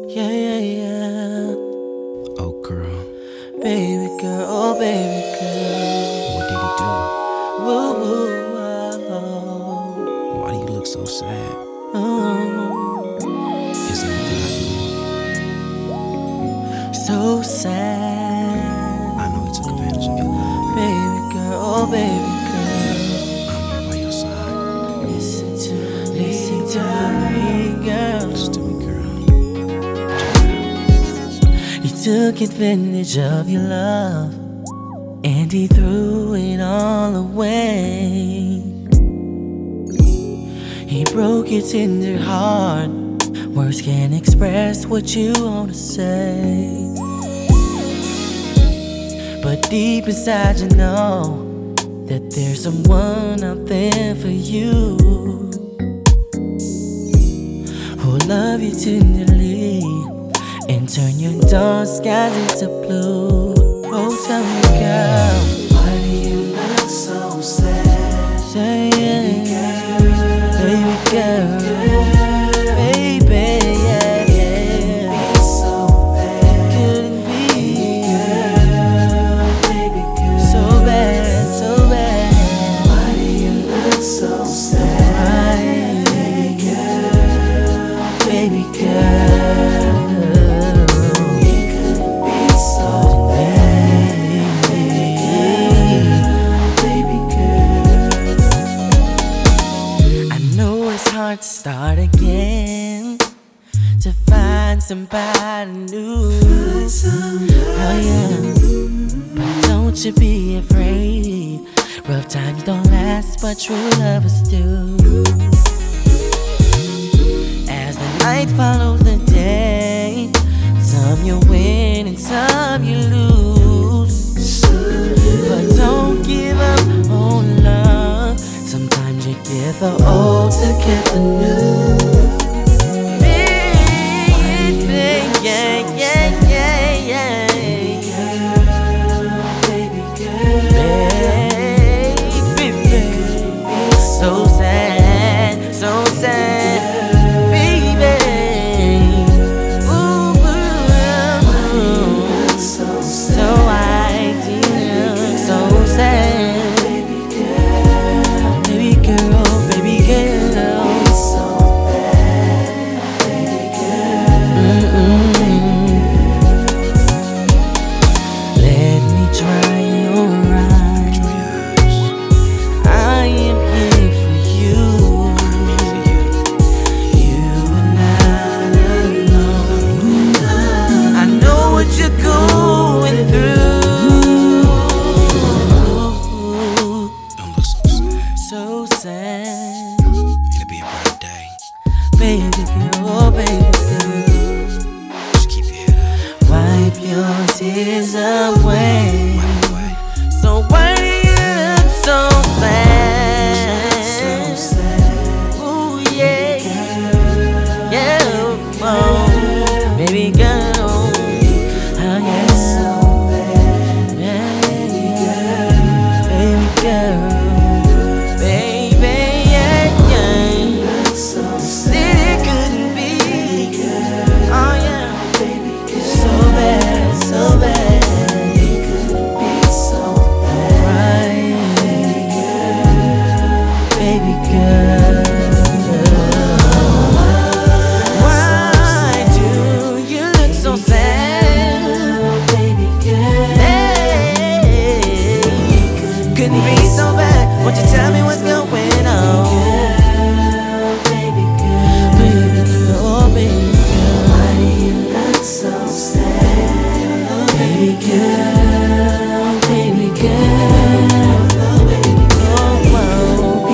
Yeah, yeah, yeah. Oh, girl. Baby girl, oh, baby girl. What did he do? Woo, woo, oh, Why do you look so sad? oh. Is there anything I can do? So sad. I know he took advantage of your love. Baby girl, oh, baby girl. I'm here by your side. Listen to me, girl. Listen to me, girl. He took advantage of your love, and he threw it all away. He broke your tender heart. Words can't express what you wanna say, but deep inside you know that there's someone out there for you, who'll love you tenderly and turn your dark skies into blue. Oh, tell me, girl, Why do you look so sad? say it, baby girl, baby, yeah, yeah. It's so bad, Couldn't be baby girl. so bad, so bad. Why do you look so sad? Baby girl, It could be so bad, baby girl. I know it's hard to start again, to find somebody new. Oh yeah, but don't you be afraid. Rough times don't last, but true lovers do. As the night follows the day, some you win and some you lose. But don't give up on love. Sometimes you get the old to get the new. Baby, yeah, yeah, yeah, yeah. Baby girl, Baby, so sad, so sad, baby. Ooh, so so sad, ideal, so sad, baby girl. baby girl, baby girl. It's so bad, baby Let me dry your eyes. Enjoy your eyes. I am here for you. You are not alone. I know what you're going through. Don't look so sad. So sad, It'll be a bright day. baby girl, oh baby girl. Just keep your head Wipe your tears away. up. Wipe away. So why do you look so sad? Ooh, yeah, yeah, oh, baby girl, oh yeah, baby girl, baby, yeah, yeah. Said it couldn't be, oh yeah, so bad, so bad, right, baby girl. Why do you look so sad? Hey, couldn't be so bad. Won't you tell me what's going on? Baby girl, oh baby girl. Baby girl, baby girl. Oh, wow.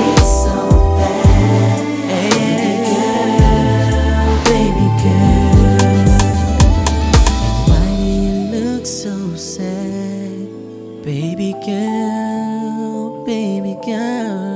Baby girl, why do you look so sad? Baby girl, baby girl.